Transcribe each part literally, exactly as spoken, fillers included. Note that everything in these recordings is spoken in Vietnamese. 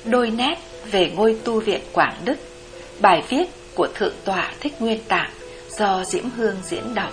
Đôi nét về ngôi tu viện Quảng Đức. Bài viết của Thượng tọa Thích Nguyên Tạng do Diễm Hương diễn đọc.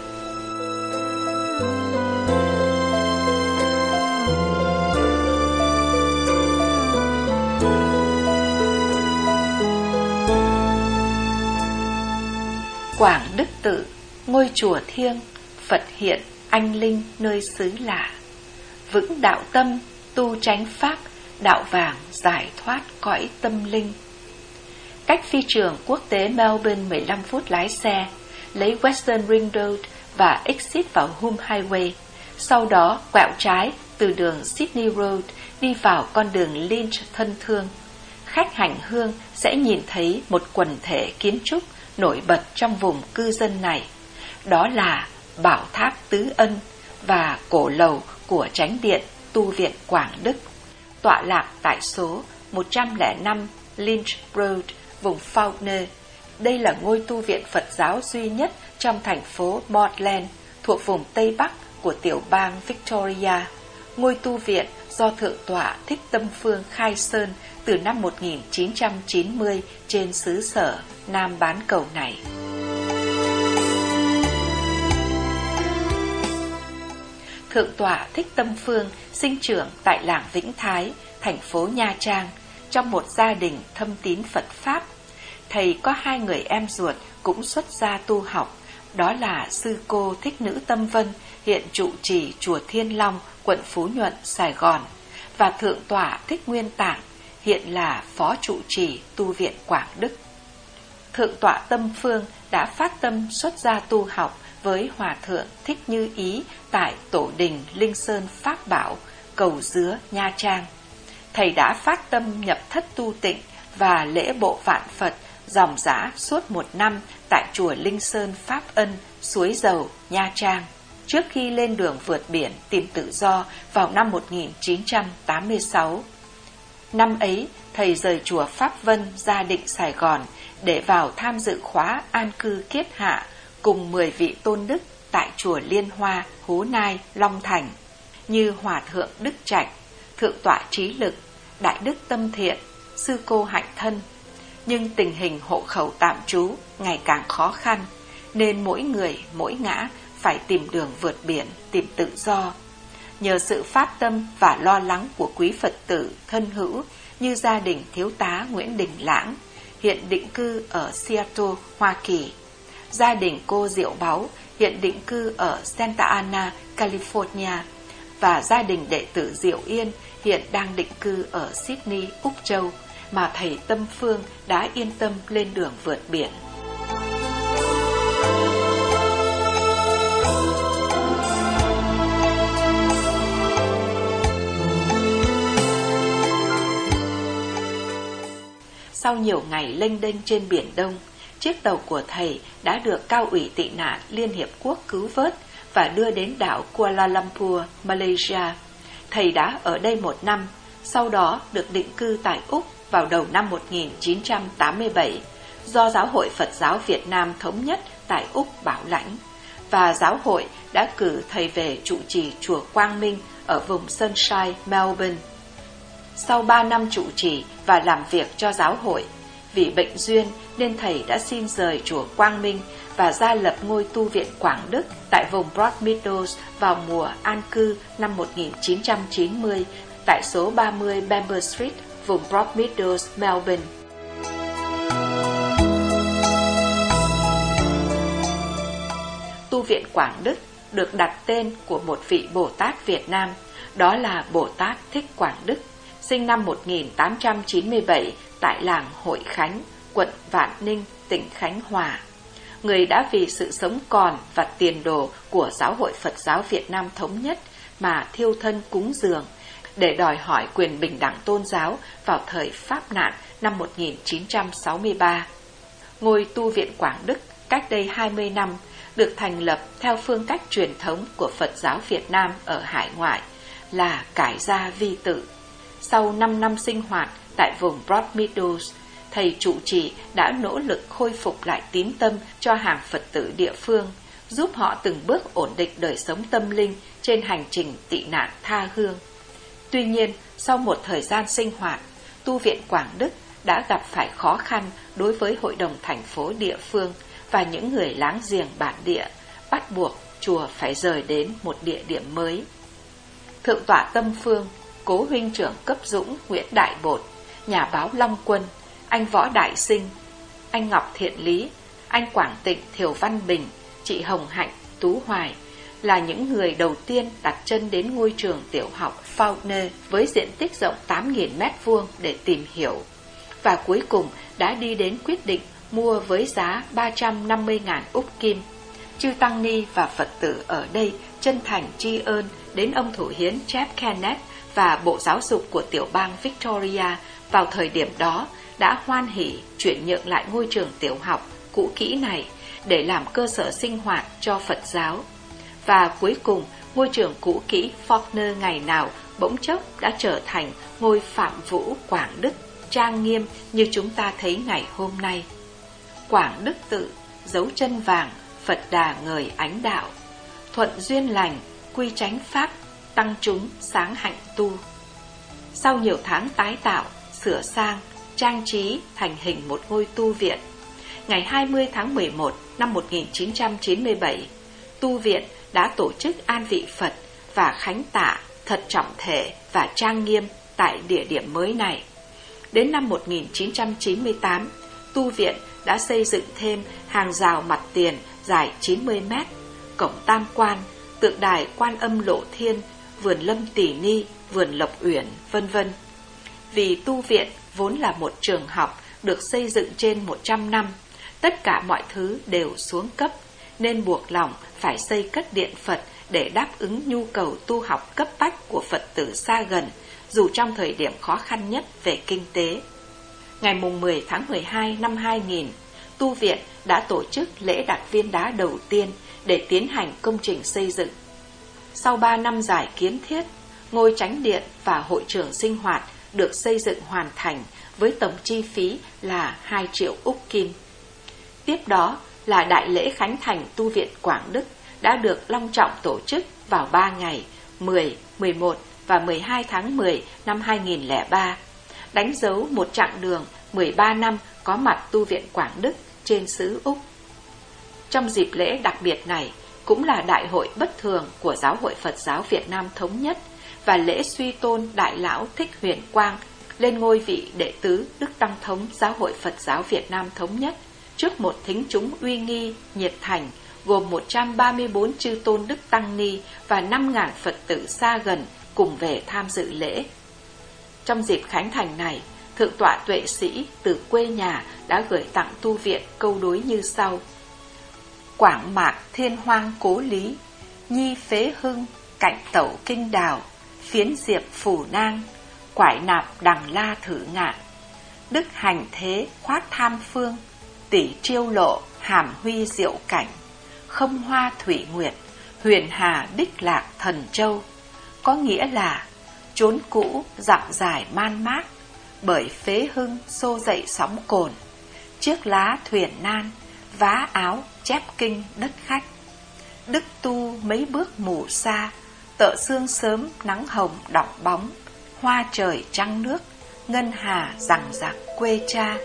Quảng Đức Tự, ngôi chùa thiêng, Phật hiện, anh linh nơi xứ lạ. Vững đạo tâm, tu chánh pháp, đạo vàng giải thoát cõi tâm linh. Cách phi trường quốc tế Melbourne mười lăm phút lái xe, lấy Western Ring Road và exit vào Hume Highway. Sau đó quẹo trái từ đường Sydney Road đi vào con đường Lynch thân thương. Khách hành hương sẽ nhìn thấy một quần thể kiến trúc nổi bật trong vùng cư dân này. Đó là Bảo Tháp Tứ Ân và cổ lầu của Chánh điện tu viện Quảng Đức, tọa lạc tại số một trăm lẻ năm Lynch Road, vùng Fawkner. Đây là ngôi tu viện Phật giáo duy nhất trong thành phố Portland, thuộc vùng Tây Bắc của tiểu bang Victoria. Ngôi tu viện do Thượng tọa Thích Tâm Phương khai sơn từ năm một nghìn chín trăm chín mươi trên xứ sở Nam Bán Cầu này. Thượng tọa Thích Tâm Phương sinh trưởng tại làng Vĩnh Thái, thành phố Nha Trang, trong một gia đình thâm tín Phật Pháp. Thầy có hai người em ruột cũng xuất gia tu học, đó là sư cô Thích Nữ Tâm Vân, hiện trụ trì chùa Thiên Long, quận Phú Nhuận, Sài Gòn, và Thượng tọa Thích Nguyên Tạng, hiện là phó trụ trì tu viện Quảng Đức. Thượng tọa Tâm Phương đã phát tâm xuất gia tu học với Hòa thượng Thích Như Ý tại tổ đình Linh Sơn Pháp Bảo, Cầu Dứa, Nha Trang. Thầy đã phát tâm nhập thất tu tịnh và lễ bộ vạn Phật dòng dã suốt một năm tại chùa Linh Sơn Pháp Ân, Suối Dầu, Nha Trang, trước khi lên đường vượt biển tìm tự do vào năm một nghìn chín trăm tám mươi sáu. Năm ấy, thầy rời chùa Pháp Vân ra Định Sài Gòn để vào tham dự khóa an cư kiết hạ cùng mười vị tôn đức tại chùa Liên Hoa, Hố Nai, Long Thành, như Hòa thượng Đức Trạch, Thượng tọa Trí Lực, Đại đức Tâm Thiện, sư cô Hạnh Thân. Nhưng tình hình hộ khẩu tạm trú ngày càng khó khăn, nên mỗi người mỗi ngã phải tìm đường vượt biển tìm tự do. Nhờ sự phát tâm và lo lắng của quý Phật tử thân hữu như gia đình thiếu tá Nguyễn Đình Lãng, hiện định cư ở Seattle, Hoa Kỳ, gia đình cô Diệu Báu, hiện định cư ở Santa Ana, California, và gia đình đệ tử Diệu Yên, hiện đang định cư ở Sydney, Úc Châu, mà thầy Tâm Phương đã yên tâm lên đường vượt biển. Sau nhiều ngày lênh đênh trên Biển Đông, chiếc tàu của thầy đã được Cao ủy tị nạn Liên Hiệp Quốc cứu vớt và đưa đến đảo Kuala Lumpur, Malaysia. Thầy đã ở đây một năm, sau đó được định cư tại Úc vào đầu năm một nghìn chín trăm tám mươi bảy do Giáo hội Phật giáo Việt Nam thống nhất tại Úc bảo lãnh, và giáo hội đã cử thầy về trụ trì chùa Quang Minh ở vùng Sunshine, Melbourne. Sau ba năm trụ trì và làm việc cho giáo hội, vì bệnh duyên nên thầy đã xin rời chùa Quang Minh và ra lập ngôi tu viện Quảng Đức tại vùng Broadmeadows vào mùa an cư năm một nghìn chín trăm chín mươi tại số ba mươi Bamber Street, vùng Broadmeadows, Melbourne. Tu viện Quảng Đức được đặt tên của một vị Bồ Tát Việt Nam, đó là Bồ Tát Thích Quảng Đức, sinh năm một nghìn tám trăm chín mươi bảy tại làng Hội Khánh, quận Vạn Ninh, tỉnh Khánh Hòa. Người đã vì sự sống còn và tiền đồ của Giáo hội Phật giáo Việt Nam thống nhất mà thiêu thân cúng dường để đòi hỏi quyền bình đẳng tôn giáo vào thời Pháp nạn năm một nghìn chín trăm sáu mươi ba. Ngôi tu viện Quảng Đức cách đây hai mươi năm được thành lập theo phương cách truyền thống của Phật giáo Việt Nam ở hải ngoại là cải gia vi tự. Sau năm năm sinh hoạt tại vùng Broadmeadows, thầy trụ trì đã nỗ lực khôi phục lại tín tâm cho hàng Phật tử địa phương, giúp họ từng bước ổn định đời sống tâm linh trên hành trình tị nạn tha hương. Tuy nhiên, sau một thời gian sinh hoạt, tu viện Quảng Đức đã gặp phải khó khăn đối với hội đồng thành phố địa phương và những người láng giềng bản địa, bắt buộc chùa phải rời đến một địa điểm mới. Thượng tọa Tâm Phương, cố huynh trưởng cấp dũng Nguyễn Đại Bột, nhà báo Long Quân, anh Võ Đại Sinh, anh Ngọc Thiện Lý, anh Quảng Tịnh Thiều Văn Bình, chị Hồng Hạnh Tú Hoài là những người đầu tiên đặt chân đến ngôi trường tiểu học Faulkner với diện tích rộng tám nghìn mét vuông để tìm hiểu, và cuối cùng đã đi đến quyết định mua với giá ba trăm năm mươi nghìn Úc Kim. Chư Tăng Ni và Phật tử ở đây chân thành tri ân đến ông thủ hiến Jeff Kenneth và Bộ Giáo dục của tiểu bang Victoria vào thời điểm đó đã hoan hỉ chuyển nhượng lại ngôi trường tiểu học cũ kỹ này để làm cơ sở sinh hoạt cho Phật giáo. Và cuối cùng, ngôi trường cũ kỹ Faulkner ngày nào bỗng chốc đã trở thành ngôi Phạm Vũ Quảng Đức trang nghiêm như chúng ta thấy ngày hôm nay. Quảng Đức tự, dấu chân vàng, Phật đà ngời ánh đạo, thuận duyên lành, quy chánh pháp, tăng chúng sáng hạnh tu. Sau nhiều tháng tái tạo, sửa sang, trang trí thành hình một ngôi tu viện, ngày hai mươi tháng mười một năm một nghìn chín trăm chín mươi bảy, tu viện đã tổ chức an vị Phật và khánh tạ thật trọng thể và trang nghiêm tại địa điểm mới này. Đến năm một nghìn chín trăm chín mươi tám, tu viện đã xây dựng thêm hàng rào mặt tiền dài chín mươi mét, cổng tam quan, tượng đài Quan Âm Lộ Thiên, vườn lâm tỷ ni, vườn lộc uyển, vân vân. Vì tu viện vốn là một trường học được xây dựng trên một trăm năm, tất cả mọi thứ đều xuống cấp, nên buộc lòng phải xây cất điện Phật để đáp ứng nhu cầu tu học cấp bách của Phật tử xa gần, dù trong thời điểm khó khăn nhất về kinh tế. Ngày mười tháng mười hai năm hai nghìn, tu viện đã tổ chức lễ đặt viên đá đầu tiên để tiến hành công trình xây dựng. Sau ba năm dài kiến thiết, ngôi chánh điện và hội trường sinh hoạt được xây dựng hoàn thành với tổng chi phí là hai triệu Úc Kim. Tiếp đó là đại lễ khánh thành tu viện Quảng Đức đã được long trọng tổ chức vào ba ngày mười, mười một và mười hai tháng mười năm hai nghìn lẻ ba, đánh dấu một chặng đường mười ba năm có mặt tu viện Quảng Đức trên xứ Úc. Trong dịp lễ đặc biệt này cũng là đại hội bất thường của Giáo hội Phật giáo Việt Nam Thống nhất và lễ suy tôn Đại lão Thích Huyền Quang lên ngôi vị đệ tứ Đức Tăng thống Giáo hội Phật giáo Việt Nam Thống nhất trước một thính chúng uy nghi, nhiệt thành, gồm một trăm ba mươi bốn chư tôn Đức Tăng Ni và năm nghìn Phật tử xa gần cùng về tham dự lễ. Trong dịp khánh thành này, Thượng tọa Tuệ Sĩ từ quê nhà đã gửi tặng tu viện câu đối như sau: Quảng mạc thiên hoang cố lý, nhi phế hưng, cạnh tẩu kinh đào, phiến diệp phủ nang, quải nạp đằng la thử ngạn, đức hành thế khoát tham phương, tỷ chiêu lộ hàm huy diệu cảnh, không hoa thủy nguyệt, huyền hà bích lạc thần châu. Có nghĩa là chốn cũ dặm dài man mác, bởi phế hưng xô dậy sóng cồn, chiếc lá thuyền nan, vá áo chép kinh đất khách. Đức tu mấy bước mù xa, tợ sương sớm nắng hồng đọng bóng, hoa trời trăng nước, ngân hà rằng rạc quê cha.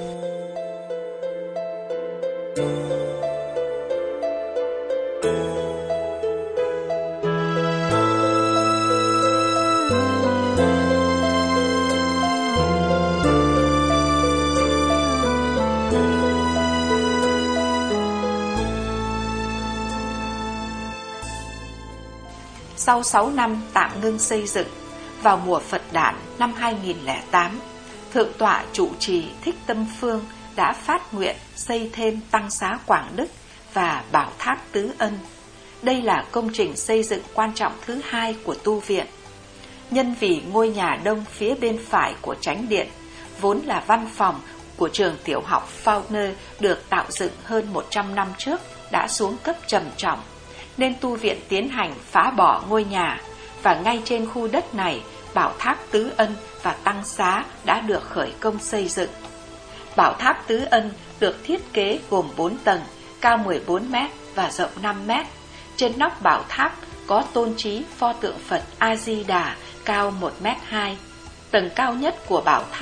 Sau sáu năm tạm ngưng xây dựng, vào mùa Phật đản năm hai nghìn lẻ tám, Thượng tọa trụ trì Thích Tâm Phương đã phát nguyện xây thêm tăng xá Quảng Đức và bảo tháp Tứ Ân. Đây là công trình xây dựng quan trọng thứ hai của tu viện. Nhân vì ngôi nhà đông phía bên phải của chánh điện, vốn là văn phòng của trường tiểu học Faulkner được tạo dựng hơn một trăm năm trước, đã xuống cấp trầm trọng, nên tu viện tiến hành phá bỏ ngôi nhà, và ngay trên khu đất này, bảo tháp Tứ Ân và tăng xá đã được khởi công xây dựng. Bảo tháp Tứ Ân được thiết kế gồm bốn tầng, cao mười bốn mét và rộng năm mét. Trên nóc bảo tháp có tôn trí pho tượng Phật A-di-đà cao một mét hai. Tầng cao nhất của bảo tháp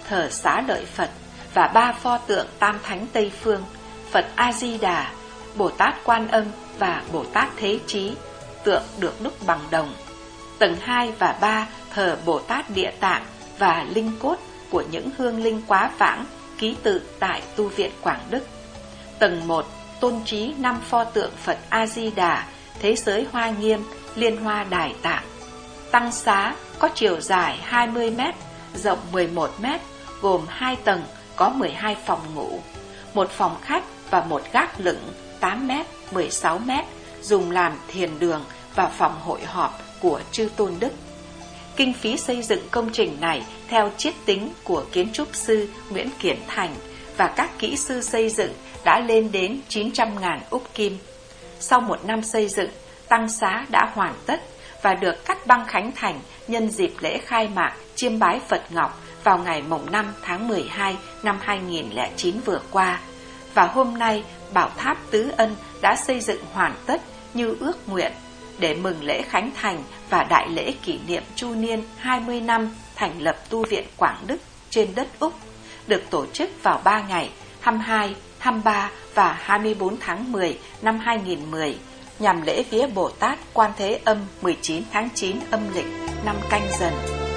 thờ Xá Lợi Phật và ba pho tượng Tam Thánh Tây Phương, Phật A-di-đà, Bồ Tát Quan Âm và Bồ Tát Thế Chí, tượng được đúc bằng đồng. Tầng hai và ba thờ Bồ Tát Địa Tạng và linh cốt của những hương linh quá vãng ký tự tại tu viện Quảng Đức. Tầng một tôn trí năm pho tượng Phật A-di-đà, Thế Giới Hoa Nghiêm, Liên Hoa Đài Tạng. Tăng xá có chiều dài hai mươi mét, rộng mười một mét, gồm hai tầng, có mười hai phòng ngủ, một phòng khách và một gác lửng tám mét, mười sáu mét, dùng làm thiền đường và phòng hội họp của chư Tôn Đức. Kinh phí xây dựng công trình này theo chiết tính của kiến trúc sư Nguyễn Kiển Thành và các kỹ sư xây dựng đã lên đến chín trăm ngàn úc kim. Sau một năm xây dựng, tăng xá đã hoàn tất và được cắt băng khánh thành nhân dịp lễ khai mạc chiêm bái Phật Ngọc vào ngày mùng năm tháng mười hai năm hai nghìn không trăm lẻ chín vừa qua. Và hôm nay, Bảo Tháp Tứ Ân đã xây dựng hoàn tất như ước nguyện để mừng lễ khánh thành và đại lễ kỷ niệm chu niên hai mươi năm thành lập tu viện Quảng Đức trên đất Úc, được tổ chức vào ba ngày hai mươi hai, hai mươi ba và hai mươi bốn tháng mười năm hai nghìn không trăm mười, nhằm lễ vía Bồ Tát Quan Thế Âm mười chín tháng chín âm lịch năm Canh Dần.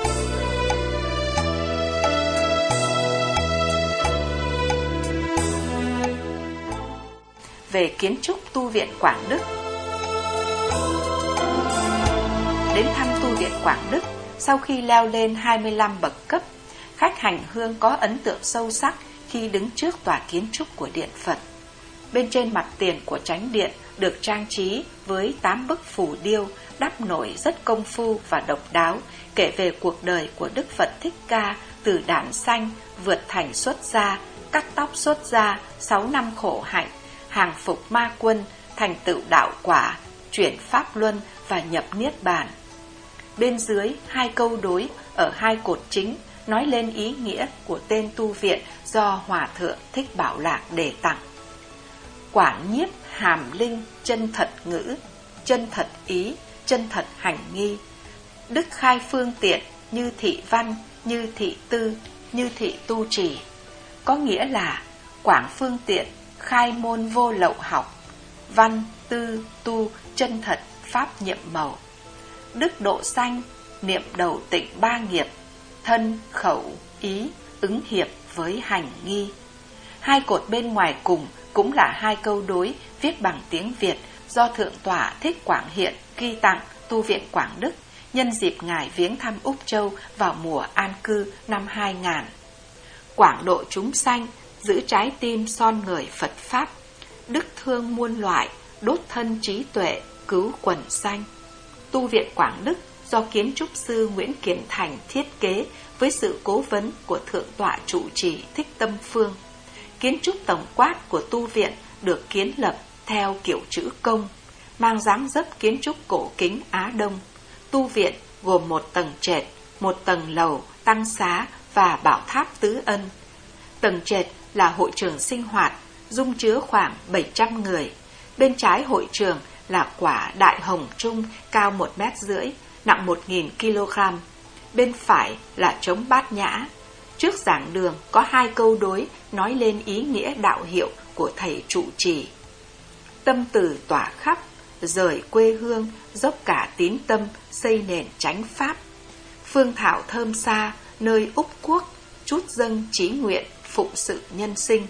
Về kiến trúc tu viện Quảng Đức. Đến thăm tu viện Quảng Đức, sau khi leo lên hai mươi lăm bậc cấp, khách hành hương có ấn tượng sâu sắc khi đứng trước tòa kiến trúc của điện Phật. Bên trên mặt tiền của chánh điện được trang trí với tám bức phù điêu đắp nổi rất công phu và độc đáo, kể về cuộc đời của Đức Phật Thích Ca từ đản sanh, vượt thành xuất gia, cắt tóc xuất gia, sáu năm khổ hạnh, hàng phục ma quân, thành tựu đạo quả, chuyển pháp luân và nhập niết bàn. Bên dưới hai câu đối ở hai cột chính nói lên ý nghĩa của tên tu viện do Hòa Thượng Thích Bảo Lạc đề tặng. Quảng nhiếp hàm linh, chân thật ngữ, chân thật ý, chân thật hành nghi. Đức khai phương tiện như thị văn, như thị tư, như thị tu trì. Có nghĩa là quảng phương tiện, khai môn vô lậu học, văn, tư, tu, chân thật, pháp nhiệm màu. Đức độ sanh, niệm đầu tịnh ba nghiệp, thân, khẩu, ý, ứng hiệp với hành nghi. Hai cột bên ngoài cùng cũng là hai câu đối viết bằng tiếng Việt do Thượng tọa Thích Quảng Hiện ghi tặng tu viện Quảng Đức nhân dịp ngài viếng thăm Úc Châu vào mùa an cư năm hai nghìn. Quảng độ chúng sanh, giữ trái tim son ngời Phật Pháp, đức thương muôn loại, đốt thân trí tuệ, cứu quần sanh. Tu viện Quảng Đức do kiến trúc sư Nguyễn Kiển Thành thiết kế với sự cố vấn của Thượng tọa trụ trì Thích Tâm Phương. Kiến trúc tổng quát của tu viện được kiến lập theo kiểu chữ công, mang dáng dấp kiến trúc cổ kính Á Đông. Tu viện gồm một tầng trệt, một tầng lầu, tăng xá và bảo tháp tứ ân. Tầng trệt là hội trường sinh hoạt, dung chứa khoảng bảy trăm người. Bên trái hội trường là quả đại hồng trung cao một mét rưỡi, nặng một nghìn ki lô gam. Bên phải là trống Bát Nhã. Trước giảng đường có hai câu đối nói lên ý nghĩa đạo hiệu của thầy trụ trì. Tâm từ tỏa khắp, rời quê hương, dốc cả tín tâm, xây nền chánh pháp. Phương thảo thơm xa, nơi Úc Quốc, chút dâng chí nguyện, phụng sự nhân sinh.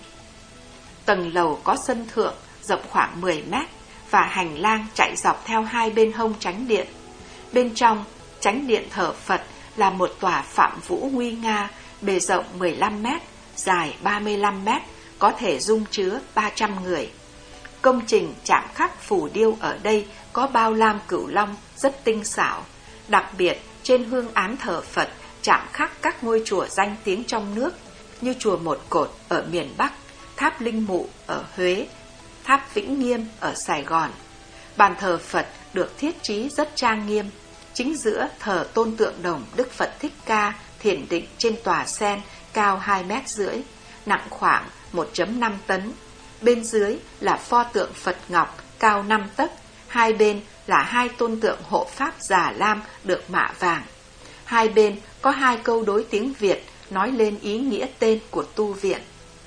Tầng lầu có sân thượng, rộng khoảng mười mét, và hành lang chạy dọc theo hai bên hông chánh điện. Bên trong, chánh điện thờ Phật là một tòa Phạm Vũ nguy nga, bề rộng mười lăm mét, dài ba mươi lăm mét, có thể dung chứa ba trăm người. Công trình chạm khắc phù điêu ở đây có bao lam cửu long rất tinh xảo. Đặc biệt, trên hương án thờ Phật chạm khắc các ngôi chùa danh tiếng trong nước như chùa Một Cột ở miền Bắc, tháp Linh Mụ ở Huế, tháp Vĩnh Nghiêm ở Sài Gòn. Bàn thờ Phật được thiết trí rất trang nghiêm. Chính giữa thờ tôn tượng đồng Đức Phật Thích Ca thiền định trên tòa sen cao hai mét rưỡi, nặng khoảng một phẩy năm tấn. Bên dưới là pho tượng Phật Ngọc cao năm tấc, hai bên là hai tôn tượng hộ pháp Già Lam được mạ vàng. Hai bên có hai câu đối tiếng Việt nói lên ý nghĩa tên của tu viện.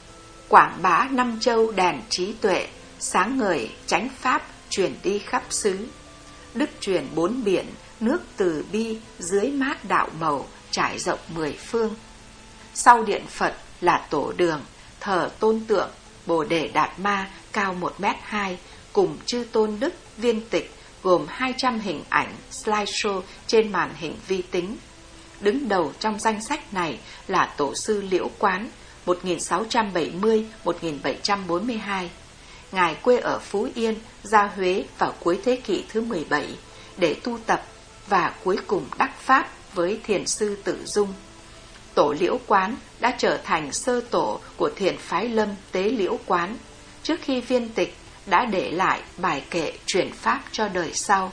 Quảng bá năm châu đèn trí tuệ, sáng ngời chánh pháp truyền đi khắp xứ. Đức truyền bốn biển, nước từ bi, dưới mát đạo màu, trải rộng mười phương. Sau điện Phật là tổ đường, thờ tôn tượng Bồ Đề Đạt Ma cao một mét hai, cùng chư tôn đức viên tịch, gồm hai trăm hình ảnh slideshow trên màn hình vi tính. Đứng đầu trong danh sách này là Tổ sư Liễu Quán, một nghìn sáu trăm bảy mươi đến một nghìn bảy trăm bốn mươi hai. Ngài quê ở Phú Yên, ra Huế vào cuối thế kỷ thứ mười bảy để tu tập và cuối cùng đắc pháp với thiền sư Tự Dung. Tổ Liễu Quán đã trở thành sơ tổ của thiền phái Lâm Tế Liễu Quán, trước khi viên tịch đã để lại bài kệ truyền pháp cho đời sau.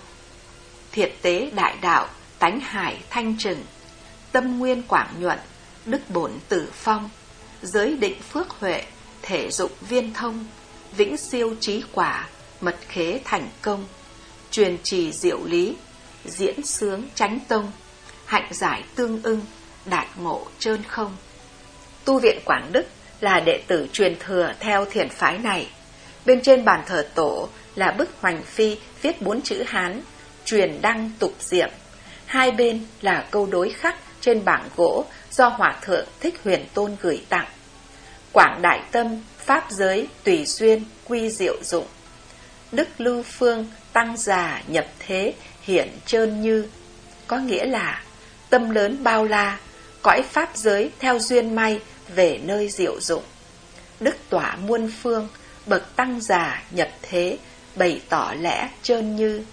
Thiệt tế đại đạo, tánh hải thanh trừng, tâm nguyên quảng nhuận, đức bổn tử phong, giới định phước huệ, thể dụng viên thông, vĩnh siêu trí quả, mật khế thành công, truyền trì diệu lý, diễn sướng chánh tông, hạnh giải tương ưng, đạt ngộ trơn không. Tu viện Quảng Đức là đệ tử truyền thừa theo thiền phái này. Bên trên bàn thờ tổ là bức hoành phi viết bốn chữ Hán, truyền đăng tục diệm. Hai bên là câu đối khắc trên bảng gỗ do Hòa thượng Thích Huyền Tôn gửi tặng. Quảng đại tâm, pháp giới, tùy duyên, quy diệu dụng. Đức lưu phương, tăng già, nhập thế, hiển trơn như. Có nghĩa là tâm lớn bao la, cõi pháp giới theo duyên may về nơi diệu dụng. Đức tỏa muôn phương, bậc tăng già, nhập thế, bày tỏ lẽ trơn như.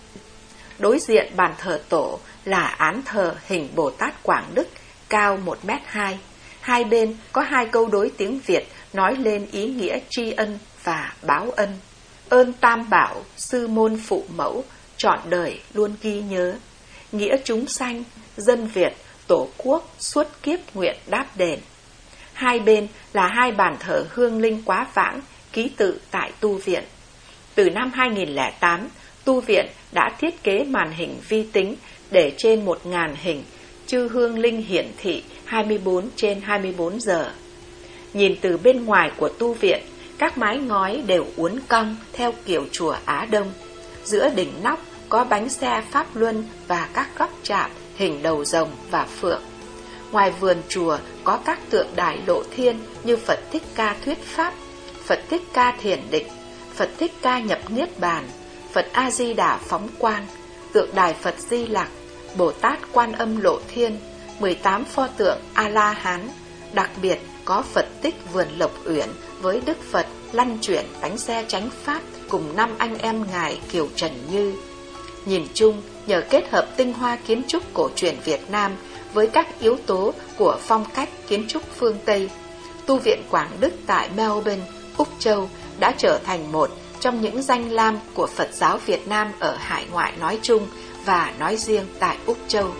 Đối diện bàn thờ tổ là án thờ hình Bồ Tát Quảng Đức cao một mét hai. Hai bên có hai câu đối tiếng Việt nói lên ý nghĩa tri ân và báo ân. Ơn tam bảo, sư môn phụ mẫu, trọn đời luôn ghi nhớ. Nghĩa chúng sanh, dân Việt, tổ quốc suốt kiếp nguyện đáp đền. Hai bên là hai bàn thờ hương linh quá vãng, ký tự tại tu viện. Từ năm hai nghìn lẻ tám, tu viện đã thiết kế màn hình vi tính để trên một nghìn hình, chư hương linh hiển thị hai mươi bốn trên hai mươi bốn giờ. Nhìn từ bên ngoài của tu viện, các mái ngói đều uốn cong theo kiểu chùa Á Đông. Giữa đỉnh nóc có bánh xe Pháp Luân và các góc chạm hình đầu rồng và phượng. Ngoài vườn chùa có các tượng đài lộ thiên như Phật Thích Ca thuyết pháp, Phật Thích Ca thiền định, Phật Thích Ca nhập niết bàn, Phật A Di Đà phóng quang, tượng đài Phật Di Lặc, Bồ Tát Quan Âm lộ thiên, mười tám pho tượng A La Hán. Đặc biệt có Phật tích vườn Lộc Uyển với Đức Phật lăn chuyển bánh xe chánh pháp cùng năm anh em ngài Kiều Trần Như. Nhìn chung, nhờ kết hợp tinh hoa kiến trúc cổ truyền Việt Nam với các yếu tố của phong cách kiến trúc phương Tây, tu viện Quảng Đức tại Melbourne, Úc Châu đã trở thành một trong những danh lam của Phật giáo Việt Nam ở hải ngoại nói chung và nói riêng tại Úc Châu.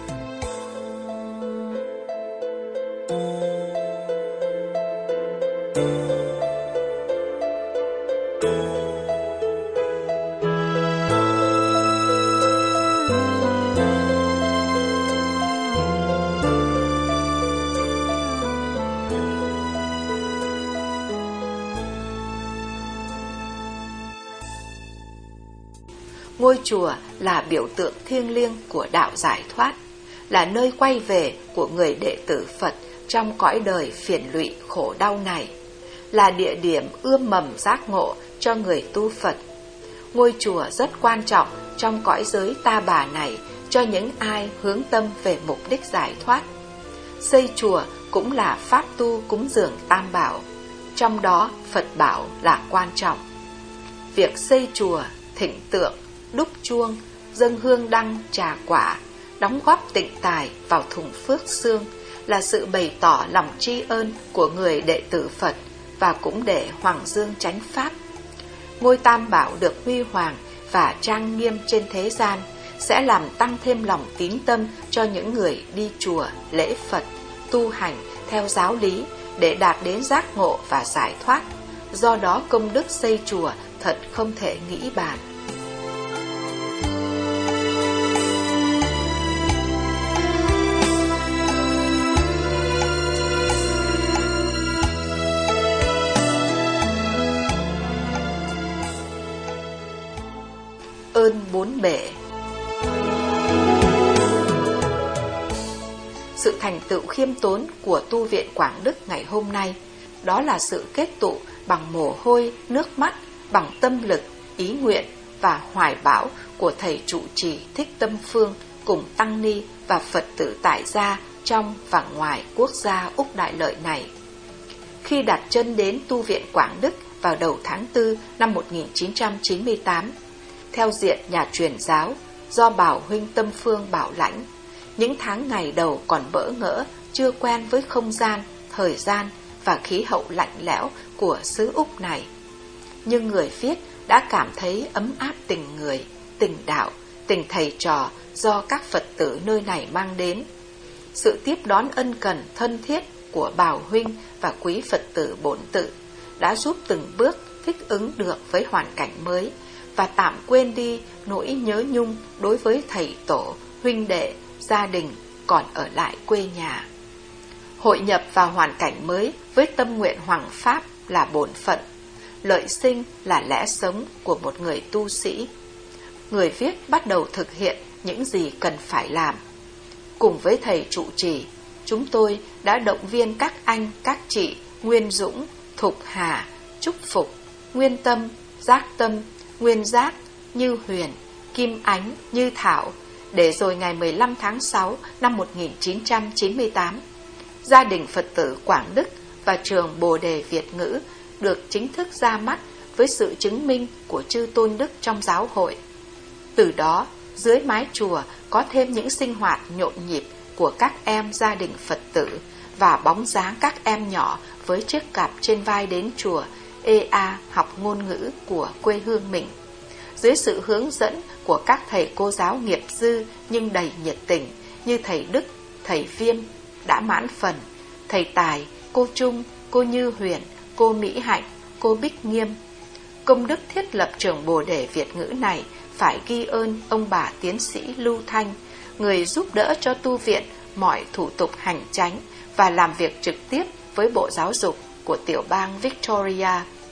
Ngôi chùa là biểu tượng thiêng liêng của đạo giải thoát, là nơi quay về của người đệ tử Phật trong cõi đời phiền lụy khổ đau này, là địa điểm ươm mầm giác ngộ cho người tu Phật. Ngôi chùa rất quan trọng trong cõi giới ta bà này cho những ai hướng tâm về mục đích giải thoát. Xây chùa cũng là pháp tu cúng dường tam bảo, trong đó Phật bảo là quan trọng. Việc xây chùa, thỉnh tượng, đúc chuông, dâng hương đăng, trà quả, đóng góp tịnh tài vào thùng phước xương là sự bày tỏ lòng tri ân của người đệ tử Phật và cũng để hoàng dương chánh pháp. Ngôi tam bảo được huy hoàng và trang nghiêm trên thế gian sẽ làm tăng thêm lòng tín tâm cho những người đi chùa, lễ Phật, tu hành theo giáo lý để đạt đến giác ngộ và giải thoát. Do đó công đức xây chùa thật không thể nghĩ bàn. vốn bể. Sự thành tựu khiêm tốn của tu viện Quảng Đức ngày hôm nay, đó là sự kết tụ bằng mồ hôi, nước mắt, bằng tâm lực, ý nguyện và hoài bão của thầy trụ trì Thích Tâm Phương cùng tăng ni và Phật tử tại gia trong và ngoài quốc gia Úc Đại Lợi này. Khi đặt chân đến tu viện Quảng Đức vào đầu tháng tư năm một nghìn chín trăm chín mươi tám, theo diện nhà truyền giáo do Bảo huynh Tâm Phương bảo lãnh, những tháng ngày đầu còn bỡ ngỡ, chưa quen với không gian, thời gian và khí hậu lạnh lẽo của xứ Úc này. Nhưng người viết đã cảm thấy ấm áp tình người, tình đạo, tình thầy trò do các Phật tử nơi này mang đến. Sự tiếp đón ân cần thân thiết của Bảo huynh và quý Phật tử bổn tự đã giúp từng bước thích ứng được với hoàn cảnh mới và tạm quên đi nỗi nhớ nhung đối với thầy tổ, huynh đệ, gia đình còn ở lại quê nhà. Hội nhập vào hoàn cảnh mới với tâm nguyện hoằng pháp là bổn phận, lợi sinh là lẽ sống của một người tu sĩ. Người viết bắt đầu thực hiện những gì cần phải làm. Cùng với thầy trụ trì, chúng tôi đã động viên các anh, các chị Nguyên Dũng, Thục Hà, Trúc Phục, Nguyên Tâm, Giác Tâm, Nguyên Giác, Như Huyền, Kim Ánh, Như Thảo, để rồi ngày mười lăm tháng sáu năm một nghìn chín trăm chín mươi tám, gia đình Phật tử Quảng Đức và trường Bồ Đề Việt ngữ được chính thức ra mắt với sự chứng minh của chư tôn đức trong giáo hội. Từ đó, dưới mái chùa có thêm những sinh hoạt nhộn nhịp của các em gia đình Phật tử và bóng dáng các em nhỏ với chiếc cặp trên vai đến chùa ê a học ngôn ngữ của quê hương mình. Dưới sự hướng dẫn của các thầy cô giáo nghiệp dư nhưng đầy nhiệt tình như thầy Đức, thầy Viêm đã mãn phần, thầy Tài, cô Trung, cô Như Huyền, cô Mỹ Hạnh, cô Bích Nghiêm. Công đức thiết lập trường Bồ Đề Việt ngữ này phải ghi ơn ông bà tiến sĩ Lưu Thanh, người giúp đỡ cho tu viện mọi thủ tục hành chánh và làm việc trực tiếp với Bộ Giáo dục của tiểu bang Victoria.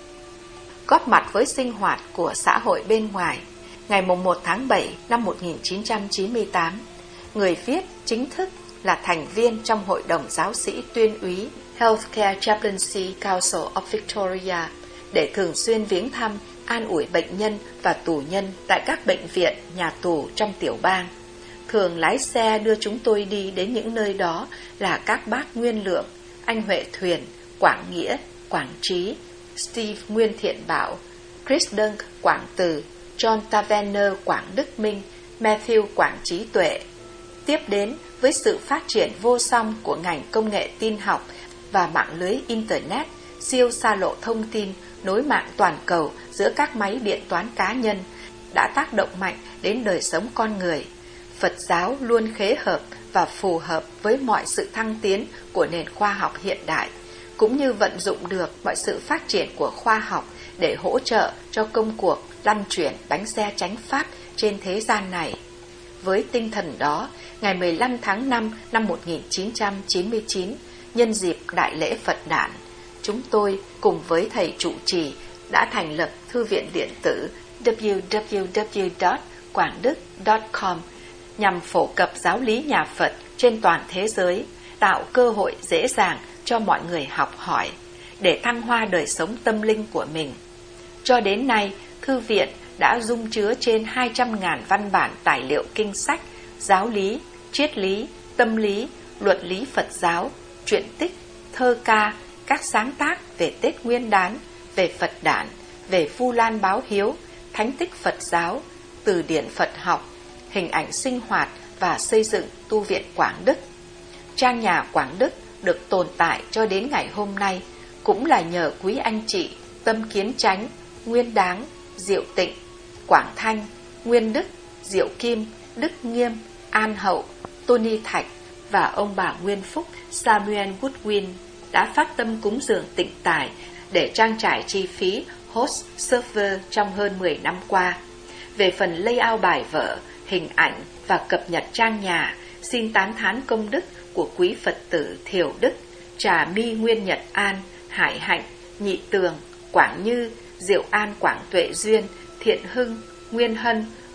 Góp mặt với sinh hoạt của xã hội bên ngoài, ngày mùng một tháng bảy năm một nghìn chín trăm chín mươi tám, người viết chính thức là thành viên trong Hội đồng Giáo sĩ Tuyên úy Healthcare Chaplaincy Council of Victoria để thường xuyên viếng thăm, an ủi bệnh nhân và tù nhân tại các bệnh viện, nhà tù trong tiểu bang. Thường lái xe đưa chúng tôi đi đến những nơi đó là các bác Nguyên Lượng, anh Huệ Thuyền, Quảng Nghĩa, Quảng Trí, Steve Nguyên Thiện Bảo, Chris Dunk Quảng Từ, John Taverner Quảng Đức Minh, Matthew Quảng Trí Tuệ. Tiếp đến với sự phát triển vô song của ngành công nghệ tin học và mạng lưới Internet, siêu xa lộ thông tin, nối mạng toàn cầu giữa các máy điện toán cá nhân đã tác động mạnh đến đời sống con người. Phật giáo luôn khế hợp và phù hợp với mọi sự thăng tiến của nền khoa học hiện đại, cũng như vận dụng được mọi sự phát triển của khoa học để hỗ trợ cho công cuộc lăn chuyển bánh xe chánh pháp trên thế gian này. Với tinh thần đó, ngày mười lăm tháng năm năm một nghìn chín trăm chín mươi chín, nhân dịp Đại lễ Phật Đản, chúng tôi cùng với thầy trụ trì đã thành lập thư viện điện tử w w w chấm quảng đức chấm com nhằm phổ cập giáo lý nhà Phật trên toàn thế giới, tạo cơ hội dễ dàng cho mọi người học hỏi để thăng hoa đời sống tâm linh của mình. Cho đến nay, thư viện đã dung chứa trên hai trăm nghìn văn bản tài liệu kinh sách, giáo lý, triết lý, tâm lý, luận lý Phật giáo, truyện tích, thơ ca, các sáng tác về Tết Nguyên đán, về Phật đản, về Vu Lan báo hiếu, thánh tích Phật giáo, từ điển Phật học, hình ảnh sinh hoạt và xây dựng tu viện Quảng Đức. Trang nhà Quảng Đức được tồn tại cho đến ngày hôm nay cũng là nhờ quý anh chị Tâm Kiến Chánh, Nguyên Đáng, Diệu Tịnh, Quảng Thanh, Nguyên Đức, Diệu Kim, Đức Nghiêm, An Hậu, Tony Thạch và ông bà Nguyên Phúc Samuel Goodwin đã phát tâm cúng dường tịnh tài để trang trải chi phí host server trong hơn mười năm qua. Về phần layout bài vở, hình ảnh và cập nhật trang nhà, xin tán thán công đức của quý Phật tử Thiều Đức, Trà My Nguyên Nhật An, Hải Hạnh, Nhị Tường, Quảng Như, Diệu An Quảng Tuệ Duyên, Thiện Hưng, Nguyên Hân,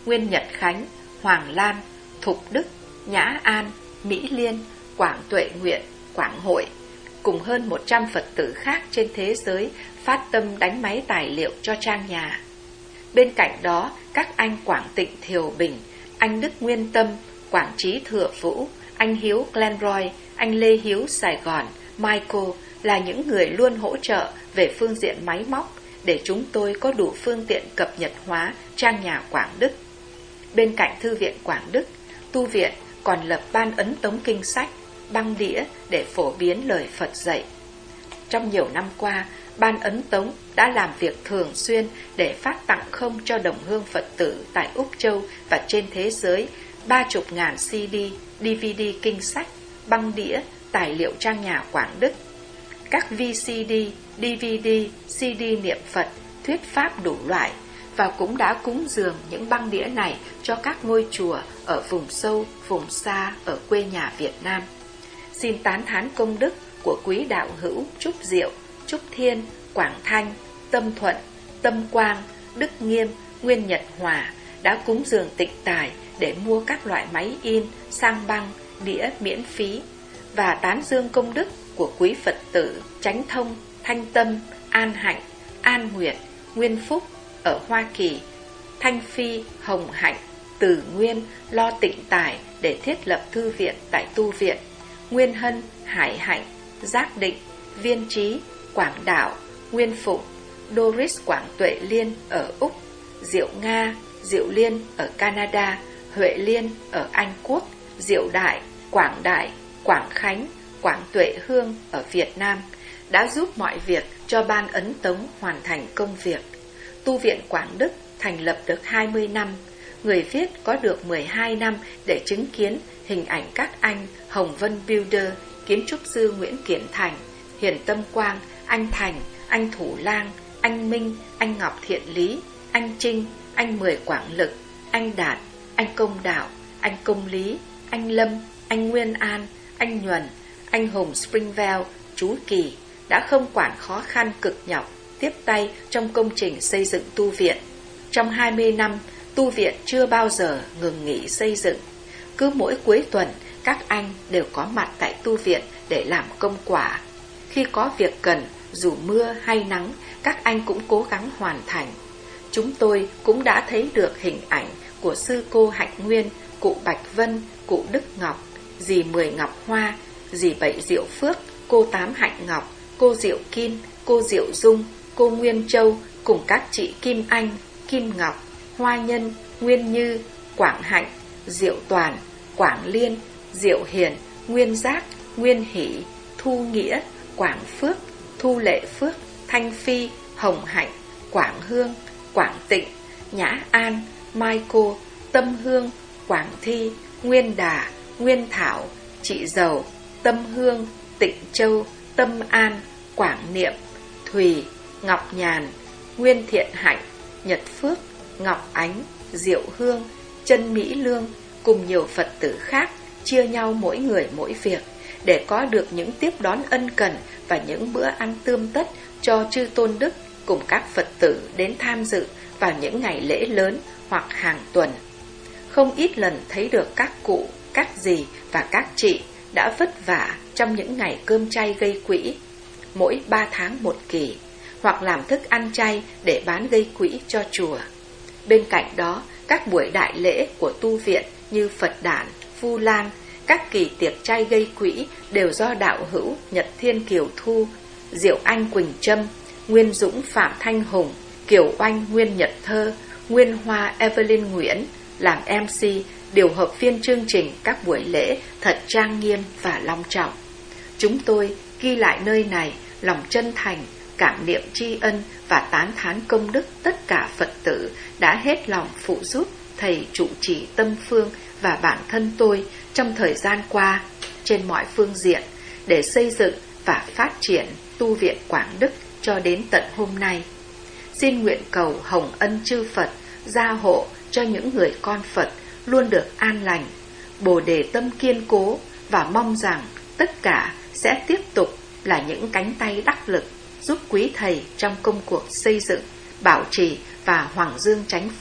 Nguyên Nhật Khánh, Hoàng Lan, Thục Đức, Nhã An, Mỹ Liên, Quảng Tuệ Nguyện, Quảng Hội, cùng hơn một trăm Phật tử khác trên thế giới phát tâm đánh máy tài liệu cho trang nhà. Bên cạnh đó, các anh Quảng Tịnh Thiều Bình, anh Đức Nguyên Tâm, Quảng Trí Thừa Vũ, anh Hiếu Glenroy, anh Lê Hiếu Sài Gòn, Michael là những người luôn hỗ trợ về phương diện máy móc để chúng tôi có đủ phương tiện cập nhật hóa trang nhà Quảng Đức. Bên cạnh Thư viện Quảng Đức, tu viện còn lập ban ấn tống kinh sách, băng đĩa để phổ biến lời Phật dạy. Trong nhiều năm qua, ban ấn tống đã làm việc thường xuyên để phát tặng không cho đồng hương Phật tử tại Úc Châu và trên thế giới ba chục ngàn xê đê, đê vê đê kinh sách, băng đĩa, tài liệu trang nhà Quảng Đức, các vê xê đê, đê vê đê, xê đê niệm Phật, thuyết pháp đủ loại, và cũng đã cúng dường những băng đĩa này cho các ngôi chùa ở vùng sâu, vùng xa ở quê nhà Việt Nam. Xin tán thán công đức của quý đạo hữu Trúc Diệu, Trúc Thiên, Quảng Thanh, Tâm Thuận, Tâm Quang, Đức Nghiêm, Nguyên Nhật Hòa đã cúng dường tịnh tài để mua các loại máy in, sang băng, đĩa miễn phí, và tán dương công đức của quý Phật tử Chánh Thông, Thanh Tâm, An Hạnh, An Nguyệt, Nguyên Phúc ở Hoa Kỳ, Thanh Phi, Hồng Hạnh, Từ Nguyên lo tịnh tài để thiết lập thư viện tại tu viện, Nguyên Hân, Hải Hạnh, Giác Định, Viên Trí, Quảng Đạo, Nguyên Phụng, Doris Quảng Tuệ Liên ở Úc, Diệu Nga, Diệu Liên ở Canada, Huệ Liên ở Anh Quốc, Diệu Đại, Quảng Đại, Quảng Khánh, Quảng Tuệ Hương ở Việt Nam đã giúp mọi việc cho ban ấn tống hoàn thành công việc. Tu viện Quảng Đức thành lập được hai mươi năm, người viết có được mười hai năm để chứng kiến hình ảnh các anh Hồng Vân Builder, kiến trúc sư Nguyễn Kiển Thành, Hiền Tâm Quang, anh Thành, anh Thủ Lang, anh Minh, anh Ngọc Thiện Lý, anh Trinh, anh Mười Quảng Lực, anh Đạt, anh Công Đạo, anh Công Lý, anh Lâm, anh Nguyên An, anh Nhuần, anh Hùng Springvale, chú Kỳ đã không quản khó khăn cực nhọc, tiếp tay trong công trình xây dựng tu viện. Trong hai mươi năm, tu viện chưa bao giờ ngừng nghỉ xây dựng. Cứ mỗi cuối tuần, các anh đều có mặt tại tu viện để làm công quả. Khi có việc cần, dù mưa hay nắng, các anh cũng cố gắng hoàn thành. Chúng tôi cũng đã thấy được hình ảnh của sư cô Hạnh Nguyên, cụ Bạch Vân, cụ Đức Ngọc, dì Mười Ngọc Hoa, dì Bảy Diệu Phước, cô Tám Hạnh Ngọc, cô Diệu Kim, cô Diệu Dung, cô Nguyên Châu, cùng các chị Kim Anh, Kim Ngọc, Hoa Nhân, Nguyên Như, Quảng Hạnh, Diệu Toàn, Quảng Liên, Diệu Hiền, Nguyên Giác, Nguyên Hỷ, Thu Nghĩa, Quảng Phước, Thu Lệ Phước, Thanh Phi, Hồng Hạnh, Quảng Hương, Quảng Tịnh, Nhã An, Mai Cô, Tâm Hương, Quảng Thi, Nguyên Đà, Nguyên Thảo, Chị Dầu, Tâm Hương, Tịnh Châu, Tâm An, Quảng Niệm, Thùy, Ngọc Nhàn, Nguyên Thiện Hạnh, Nhật Phước, Ngọc Ánh, Diệu Hương, Chân Mỹ Lương cùng nhiều Phật tử khác chia nhau mỗi người mỗi việc để có được những tiếp đón ân cần và những bữa ăn tươm tất cho chư tôn đức cùng các Phật tử đến tham dự vào những ngày lễ lớn hoặc hàng tuần. Không ít lần thấy được các cụ, các dì và các chị đã vất vả trong những ngày cơm chay gây quỹ, mỗi ba tháng một kỳ, hoặc làm thức ăn chay để bán gây quỹ cho chùa. Bên cạnh đó, các buổi đại lễ của tu viện như Phật đản, Vu Lan, các kỳ tiệc chay gây quỹ đều do đạo hữu Nhật Thiên Kiều Thu, Diệu Anh Quỳnh Trâm, Nguyên Dũng Phạm Thanh Hùng, Kiều Oanh Nguyên Nhật Thơ, Nguyên Hoa Evelyn Nguyễn làm em xê, điều hợp viên chương trình các buổi lễ thật trang nghiêm và long trọng. Chúng tôi ghi lại nơi này lòng chân thành, cảm niệm tri ân và tán thán công đức tất cả Phật tử đã hết lòng phụ giúp thầy trụ trì Tâm Phương và bản thân tôi trong thời gian qua trên mọi phương diện để xây dựng và phát triển tu viện Quảng Đức cho đến tận hôm nay. Xin nguyện cầu hồng ân chư Phật gia hộ cho những người con Phật luôn được an lành, bồ đề tâm kiên cố, và mong rằng tất cả sẽ tiếp tục là những cánh tay đắc lực giúp quý thầy trong công cuộc xây dựng, bảo trì và hoàng dương chánh pháp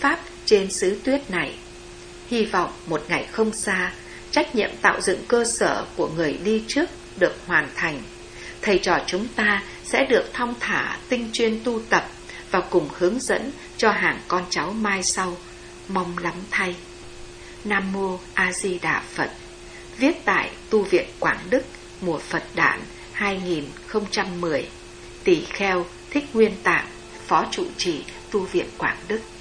trên xứ tuyết này. Hy vọng một ngày không xa, trách nhiệm tạo dựng cơ sở của người đi trước được hoàn thành. Thầy trò chúng ta sẽ được thong thả tinh chuyên tu tập và cùng hướng dẫn cho hàng con cháu mai sau. Mong lắm thay. Nam Mô A Di Đà Phật. Viết tại Tu viện Quảng Đức, mùa Phật đản hai nghìn không trăm mười. Tỳ kheo Thích Nguyên Tạng, Phó trụ trì Tu viện Quảng Đức.